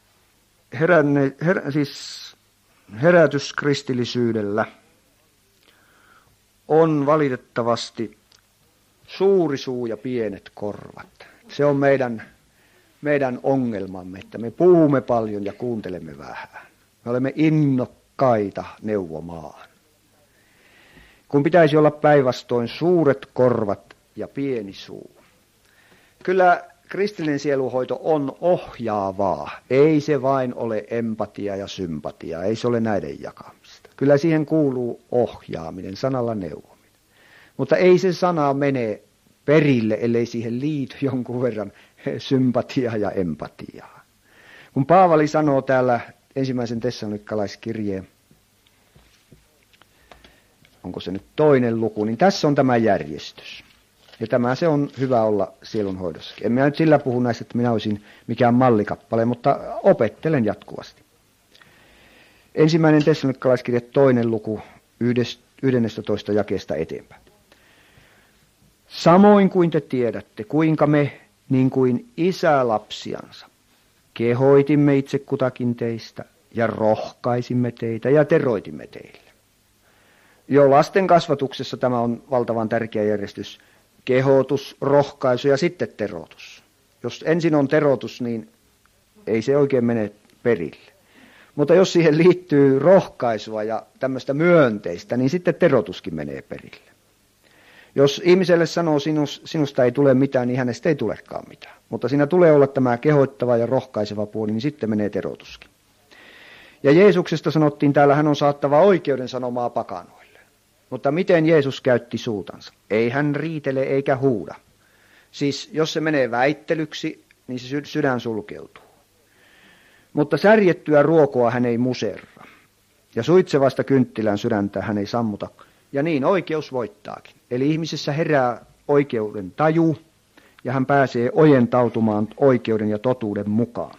herätys kristillisyydellä on valitettavasti suuri suu ja pienet korvat. Se on meidän ongelmamme, että me puhumme paljon ja kuuntelemme vähän. Me olemme innokkaita neuvomaan. Kun pitäisi olla päinvastoin suuret korvat ja pieni suu. Kyllä kristillinen sielunhoito on ohjaavaa. Ei se vain ole empatia ja sympatia. Ei se ole näiden jakamista. Kyllä siihen kuuluu ohjaaminen, sanalla neuvominen. Mutta ei se sana mene perille, ellei siihen liity jonkun verran sympatiaa ja empatiaa. Kun Paavali sanoo täällä 1. Tessalonikalaiskirjeen, onko se nyt 2. luku, niin tässä on tämä järjestys. Ja tämä se on hyvä olla sielunhoidossakin. En minä nyt sillä puhu näistä, että minä olisin mikään mallikappale, mutta opettelen jatkuvasti. 1. Tessalonikalaiskirje 2. luku 11. jakeesta eteenpäin. Samoin kuin te tiedätte, kuinka me, niin kuin isä lapsiansa, kehoitimme itse kutakin teistä ja rohkaisimme teitä ja teroitimme teille. Jo lasten kasvatuksessa tämä on valtavan tärkeä järjestys. Kehotus, rohkaisu ja sitten terotus. Jos ensin on terotus, niin ei se oikein mene perille. Mutta jos siihen liittyy rohkaisua ja tämmöistä myönteistä, niin sitten terotuskin menee perille. Jos ihmiselle sanoo, sinusta ei tule mitään, niin hänestä ei tulekaan mitään. Mutta siinä tulee olla tämä kehoittava ja rohkaiseva puoli, niin sitten menee terotuskin. Ja Jeesuksesta sanottiin täällä, hän on saattava oikeuden sanomaa pakanoille. Mutta miten Jeesus käytti suutansa? Ei hän riitele eikä huuda. Siis jos se menee väittelyksi, niin se sydän sulkeutuu. Mutta särjettyä ruokoa hän ei muserra. Ja suitsevasta kynttilän sydäntä hän ei sammuta. Ja niin oikeus voittaakin. Eli ihmisessä herää oikeuden taju, ja hän pääsee ojentautumaan oikeuden ja totuuden mukaan.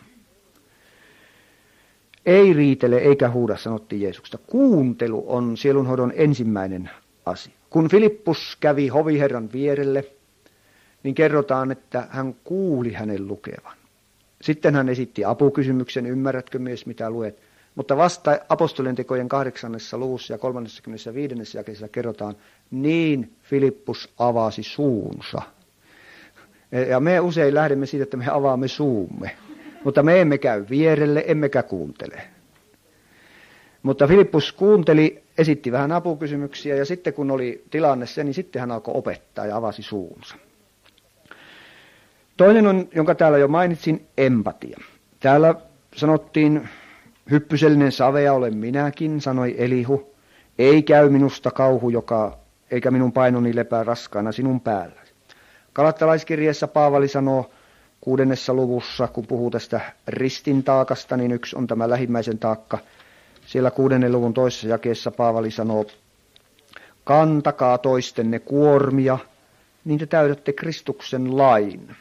Ei riitele eikä huuda, sanottiin Jeesuksesta. Kuuntelu on sielunhoidon ensimmäinen asia. Kun Filippus kävi hoviherran vierelle, niin kerrotaan, että hän kuuli hänen lukevan. Sitten hän esitti apukysymyksen, ymmärrätkö mies mitä luet? Mutta vasta apostolien tekojen 8. luvussa ja 35. jakeessa kerrotaan, niin Filippus avasi suunsa. Ja me usein lähdemme siitä, että me avaamme suumme, mutta me emme käy vierelle, emmekä kuuntele. Mutta Filippus kuunteli, esitti vähän apukysymyksiä ja sitten kun oli tilanne se, niin sitten hän alkoi opettaa ja avasi suunsa. Toinen on, jonka täällä jo mainitsin, empatia. Täällä sanottiin, hyppysellinen savea olen minäkin, sanoi Elihu. Ei käy minusta kauhu, eikä minun painoni lepää raskaana sinun päälläsi. Galattalaiskirjeessä Paavali sanoo 6. luvussa, kun puhuu tästä ristin taakasta, niin yksi on tämä lähimmäisen taakka. Siellä 6. luvun 2. jakeessa Paavali sanoo, kantakaa toistenne kuormia, niin te täytätte Kristuksen lain.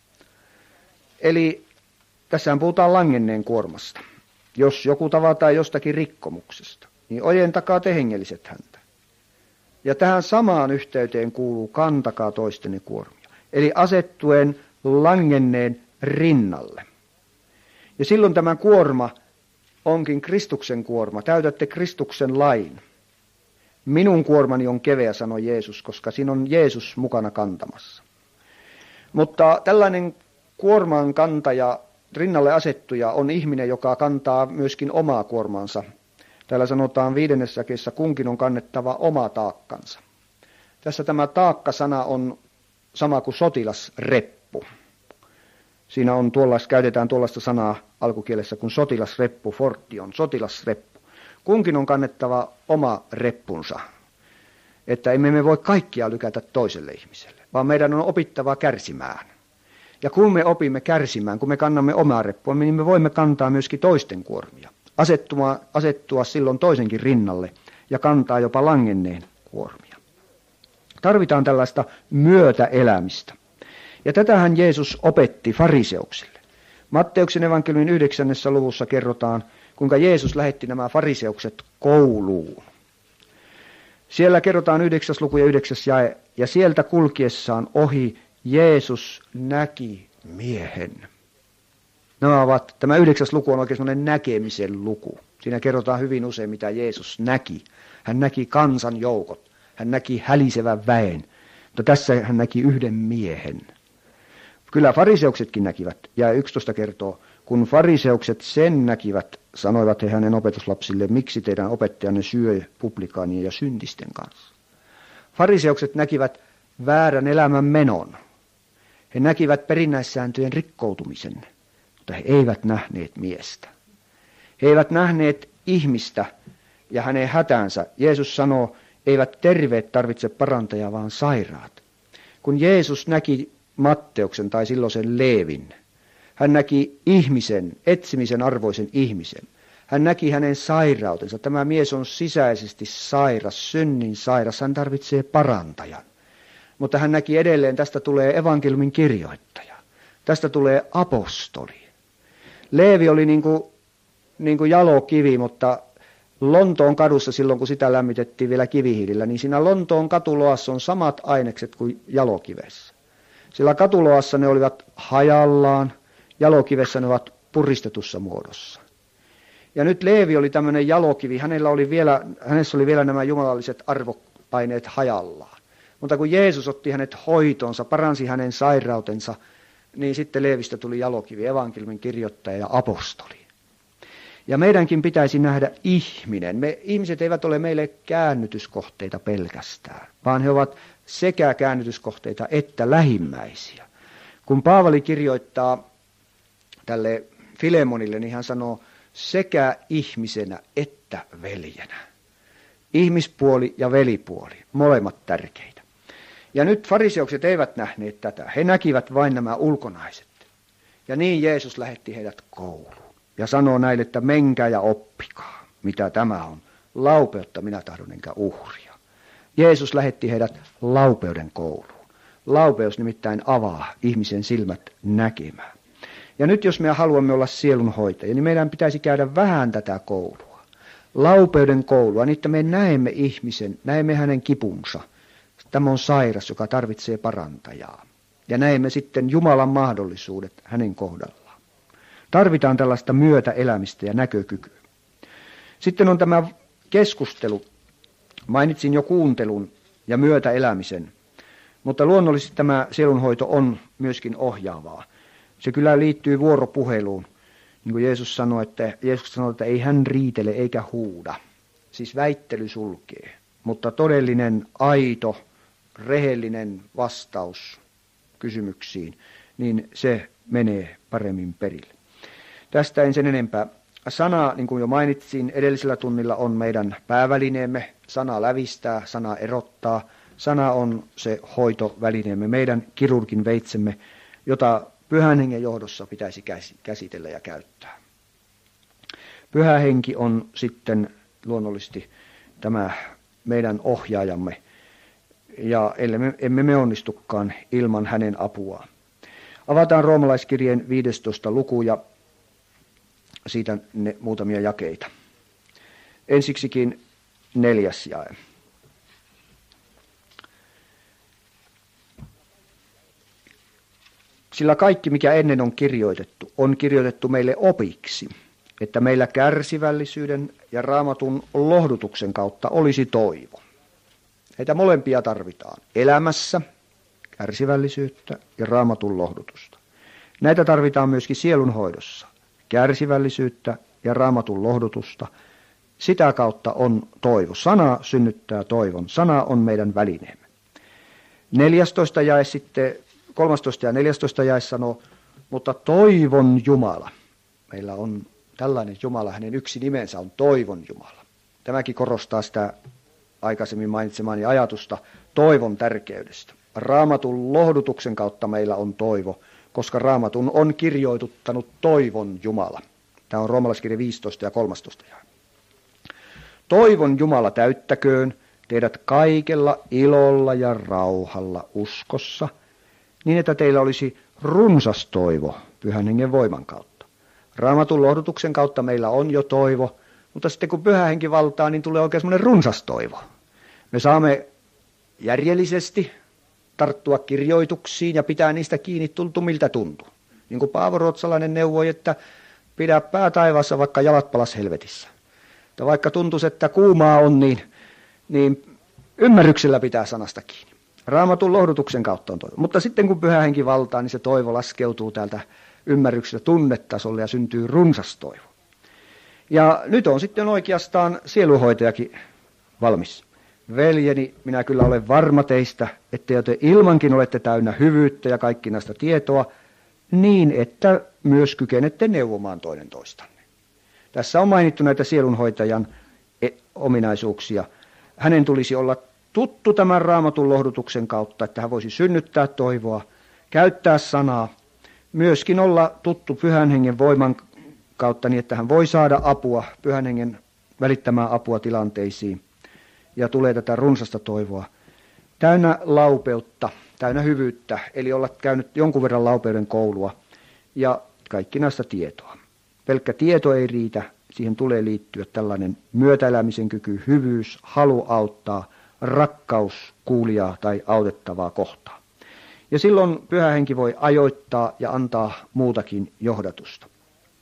Eli tässähän puhutaan langenneen kuormasta. Jos joku tavataan jostakin rikkomuksesta, niin ojentakaa te hengelliset häntä. Ja tähän samaan yhteyteen kuuluu kantakaa toistenne kuormia. Eli asettuen langenneen rinnalle. Ja silloin tämä kuorma onkin Kristuksen kuorma. Täytätte Kristuksen lain. Minun kuormani on keveä, sanoi Jeesus, koska siinä on Jeesus mukana kantamassa. Mutta tällainen kuorman kantaja, rinnalle asettuja, on ihminen, joka kantaa myöskin omaa kuormaansa. Täällä sanotaan 5. jakeessa, kunkin on kannettava oma taakkansa. Tässä tämä taakka-sana on sama kuin sotilasreppu. Siinä on käytetään tuollaista sanaa alkukielessä kuin sotilasreppu, fortion, sotilasreppu. Kunkin on kannettava oma reppunsa, että emme me voi kaikkia lykätä toiselle ihmiselle, vaan meidän on opittava kärsimään. Ja kun me opimme kärsimään, kun me kannamme omaa reppua, niin me voimme kantaa myöskin toisten kuormia. Asettua silloin toisenkin rinnalle ja kantaa jopa langenneen kuormia. Tarvitaan tällaista myötäelämistä. Ja tätähän Jeesus opetti fariseuksille. Matteuksen evankeliumin 9. luvussa kerrotaan, kuinka Jeesus lähetti nämä fariseukset kouluun. Siellä kerrotaan 9. luku ja 9. jae, ja sieltä kulkiessaan ohi Jeesus näki miehen. Tämä 9. luku on oikein sellainen näkemisen luku. Siinä kerrotaan hyvin usein, mitä Jeesus näki. Hän näki kansanjoukot, hän näki hälisevän väen, mutta tässä hän näki yhden miehen. Kyllä fariseuksetkin näkivät, ja 11 kertoo, kun fariseukset sen näkivät, sanoivat he hänen opetuslapsille, miksi teidän opettajanne syö publikaanien ja syntisten kanssa. Fariseukset näkivät väärän elämän menon. He näkivät perinnäissääntöjen rikkoutumisen, mutta he eivät nähneet miestä. He eivät nähneet ihmistä ja hänen hätänsä. Jeesus sanoo, eivät terveet tarvitse parantajaa, vaan sairaat. Kun Jeesus näki Matteuksen tai silloisen Leevin, hän näki ihmisen, etsimisen arvoisen ihmisen. Hän näki hänen sairautensa. Tämä mies on sisäisesti sairas, synnin sairas. Hän tarvitsee parantajan. Mutta hän näki edelleen, tästä tulee evankeliumin kirjoittaja. Tästä tulee apostoli. Leevi oli niin kuin jalokivi, mutta Lontoon kadussa silloin, kun sitä lämmitettiin vielä kivihiilillä, niin siinä Lontoon katuloassa on samat ainekset kuin jalokivessä. Sillä katuloassa ne olivat hajallaan, jalokivessä ne ovat puristetussa muodossa. Ja nyt Leevi oli tämmöinen jalokivi, hänessä oli vielä nämä jumalalliset arvoaineet hajallaan. Mutta kun Jeesus otti hänet hoitoonsa, paransi hänen sairautensa, niin sitten Leevistä tuli jalokivi, evankeliumin kirjoittaja ja apostoli. Ja meidänkin pitäisi nähdä ihminen. Ihmiset eivät ole meille käännytyskohteita pelkästään, vaan he ovat sekä käännytyskohteita että lähimmäisiä. Kun Paavali kirjoittaa tälle Filemonille, niin hän sanoo sekä ihmisenä että veljenä. Ihmispuoli ja velipuoli, molemmat tärkeitä. Ja nyt fariseukset eivät nähneet tätä, he näkivät vain nämä ulkonaiset. Ja niin Jeesus lähetti heidät kouluun ja sanoo näille, että menkää ja oppikaa, mitä tämä on. Laupeutta minä tahdon enkä uhria. Jeesus lähetti heidät laupeuden kouluun. Laupeus nimittäin avaa ihmisen silmät näkemään. Ja nyt jos me haluamme olla sielunhoitajia, niin meidän pitäisi käydä vähän tätä koulua. Laupeuden koulua, niin että me näemme ihmisen, näemme hänen kipunsa. Tämä on sairas, joka tarvitsee parantajaa. ja näemme sitten Jumalan mahdollisuudet hänen kohdallaan. Tarvitaan tällaista myötäelämistä ja näkökykyä. Sitten on tämä keskustelu. Mainitsin jo kuuntelun ja myötäelämisen, mutta luonnollisesti tämä sielunhoito on myöskin ohjaavaa. Se kyllä liittyy vuoropuheluun. Niin kuin Jeesus sanoi, että ei hän riitele eikä huuda. Siis väittely sulkee, mutta todellinen, aito, rehellinen vastaus kysymyksiin, niin se menee paremmin perille. Tästä en sen enempää. Sana, niin kuin jo mainitsin, edellisellä tunnilla on meidän päävälineemme. Sana lävistää, sana erottaa. Sana on se hoitovälineemme, meidän kirurgin veitsemme, jota Pyhän Hengen johdossa pitäisi käsitellä ja käyttää. Pyhä Henki on sitten luonnollisesti tämä meidän ohjaajamme, ja emme me onnistukaan ilman hänen apuaan. Avataan Roomalaiskirjeen 15. luku ja siitä muutamia jakeita. Ensiksikin 4. jae. Sillä kaikki, mikä ennen on kirjoitettu meille opiksi, että meillä kärsivällisyyden ja Raamatun lohdutuksen kautta olisi toivo. Näitä molempia tarvitaan elämässä, kärsivällisyyttä ja Raamatun lohdutusta. Näitä tarvitaan myöskin sielunhoidossa, kärsivällisyyttä ja Raamatun lohdutusta. Sitä kautta on toivo. Sana synnyttää toivon. Sana on meidän välineemme. 14. jae sitten, 13. ja 14. jae sanoo, mutta toivon Jumala. Meillä on tällainen Jumala, hänen yksi nimensä on toivon Jumala. Tämäkin korostaa sitä aikaisemmin mainitsemaani ajatusta toivon tärkeydestä. Raamatun lohdutuksen kautta meillä on toivo, koska Raamatun on kirjoituttanut toivon Jumala. Tämä on Roomalaiskirja 15 ja 13 jae. Toivon Jumala täyttäköön teidät kaikella ilolla ja rauhalla uskossa, niin että teillä olisi runsas toivo Pyhän Hengen voiman kautta. Raamatun lohdutuksen kautta meillä on jo toivo, mutta sitten kun Pyhä Henki valtaa, niin tulee oikein semmoinen runsas toivo. Me saamme järjellisesti tarttua kirjoituksiin ja pitää niistä kiinni tuntu miltä tuntuu. Niin kuin Paavo Ruotsalainen neuvoi, että pidä pää taivaassa, vaikka jalat palas helvetissä. Ja vaikka tuntuisi, että kuumaa on, niin ymmärryksellä pitää sanasta kiinni. Raamatun lohdutuksen kautta on toivo. Mutta sitten kun Pyhä Henki valtaa, niin se toivo laskeutuu täältä ymmärryksestä tunnetasolle ja syntyy runsas toivo. Ja nyt on sitten oikeastaan sielunhoitajakin valmis. Veljeni, minä kyllä olen varma teistä, että te ilmankin olette täynnä hyvyyttä ja kaikkinaista tietoa, niin että myös kykenette neuvomaan toinen toistanne. Tässä on mainittu näitä sielunhoitajan ominaisuuksia. Hänen tulisi olla tuttu tämän Raamatun lohdutuksen kautta, että hän voisi synnyttää toivoa, käyttää sanaa, myöskin olla tuttu Pyhän Hengen voiman kautta niin, että hän voi saada apua, Pyhän Hengen välittämää apua tilanteisiin ja tulee tätä runsasta toivoa. Täynnä laupeutta, täynnä hyvyyttä, eli olla käynyt jonkun verran laupeuden koulua ja kaikkinaista tietoa. Pelkkä tieto ei riitä, siihen tulee liittyä tällainen myötäelämisen kyky, hyvyys, halu auttaa, rakkaus kuulijaa tai autettavaa kohtaa. Ja silloin Pyhä Henki voi ajoittaa ja antaa muutakin johdatusta.